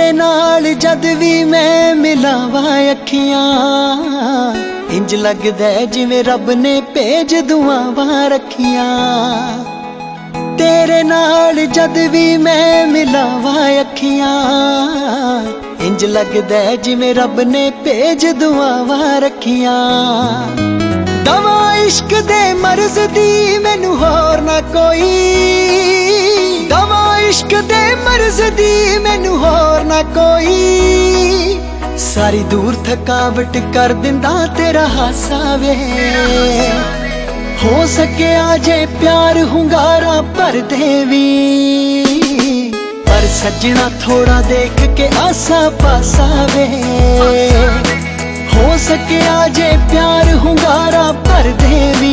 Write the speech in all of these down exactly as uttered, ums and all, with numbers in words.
तेरे नाल जद भी मैं मिलावा अखियां इंज लगदा जिवें रब ने भेज दुआवां रखियां। तेरे नाल जद भी मैं मिलावा अखियां इंज लगदा जिवें रब ने भेज दुआवां रखियां। दवा इश्क दे मर्ज दी मैनू होर ना कोई, दवा इश्क दे मर्ज दी मैनू होर ना कोई। सारी दूर थकावट कर दिंदा तेरा हासा वे, हो सके आजे प्यार हुंगारा भर देवी। पर सजना थोड़ा देख के आसा पासा वे, हो सके आजे प्यार हुंगारा भर देवी।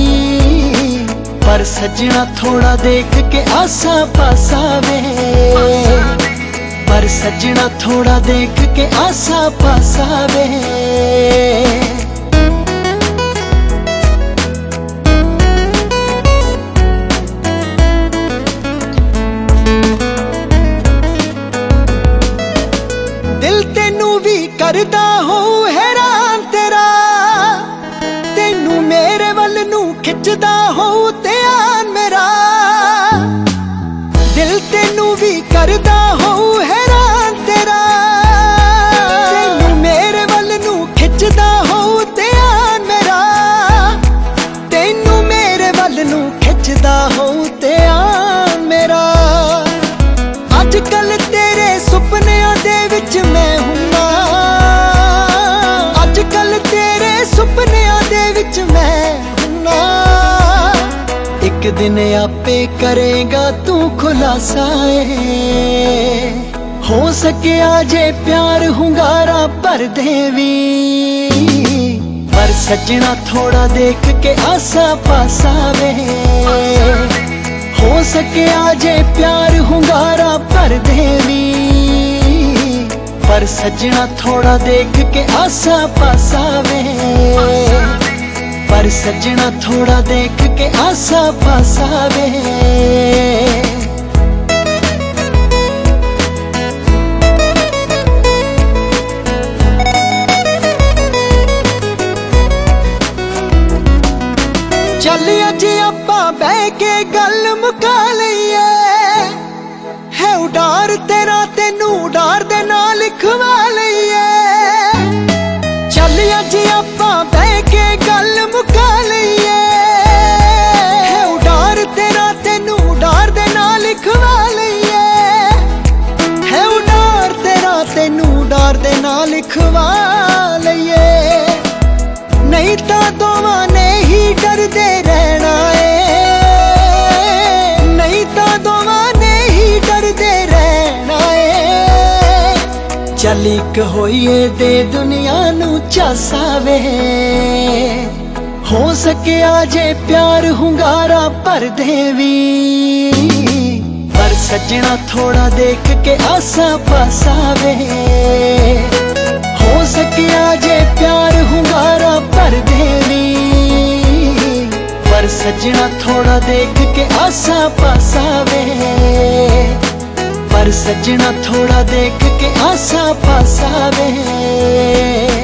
पर सजना थोड़ा देख के आसा पासा वे, पर सजना थोड़ा देख के आसा पासा वे। दिल तेनू भी करदा हो हैरान तेरा, तेनू मेरे वल नू खिचदा हो ध्यान मेरा। दिल तेनू भी करदा हो हैरान तेरा, तेनू मेरे वल नू खिचदा हो ध्यान मेरा। तेनू मेरे वल नू खिचदा हो ध्यान मेरा। अजकल तेरे सुपनियां दे विच मैं हुन्ना, अजकल तेरे सुपनियां दे विच मैं हुन्ना। एक दिन आपे करेगा तू खुलासा ए, हो सके आजे प्यार हुंगारा भर देवी। पर सजना थोड़ा देख के आसा पासा वे, हो सके आजे प्यार हुंगारा भर देवी। पर सजना थोड़ा देख के आसा पासा वे, पर सजना थोड़ा देख के आसा पासा वे। चल अज आपां बह के गल मुका लईए, है उडार तेरा तेनू उडार दे नाल लिखवा लईए। चल अज आपां बह के गल मुका लईए, है उडार तेरा तेनू उडार दे नाल लिखवा लईए। है उडार तेरा तेनू उडार दे नाल लिखवा लईए। नहीं तां दोवां ने ही डरदे रहना ए, नहीं तां दोवां ने ही डरदे रहना ए। चल इक होइए दे दुनिया नू झांसा वे, हो सके आजे प्यार हुंगारा भर देवी। पर सजना थोड़ा देख के आसा पासा वे, हो सके आजे प्यार हुंगारा भर देवी। पर सजना थोड़ा देख के आसा पासा वे, पर सजना थोड़ा देख के आसा पासा वे।